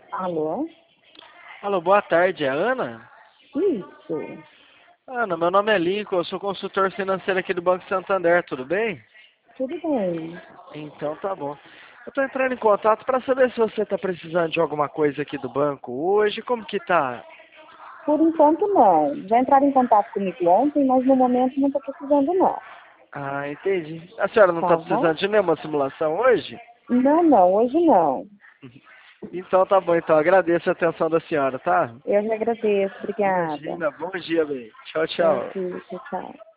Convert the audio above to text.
Alô? Alô, boa tarde, é a Ana? Isso. Ana, meu nome é Lincoln, eu sou consultor financeiro aqui do Banco Santander, tudo bem? Tudo bem. Então tá bom. Eu tô entrando em contato para saber se você tá precisando de alguma coisa aqui do banco hoje, como que tá? Por enquanto, não. Já entraram em contato comigo ontem, mas no momento não estou precisando, não. Ah, entendi. A senhora não tá Tá bom? precisando de nenhuma simulação hoje? Não, não. Hoje não. Então tá bom, então agradeço a atenção da senhora, tá? Eu já agradeço. Obrigada. Imagina, bom dia, bem. Tchau, Bom tchau. dia. Tchau, tchau.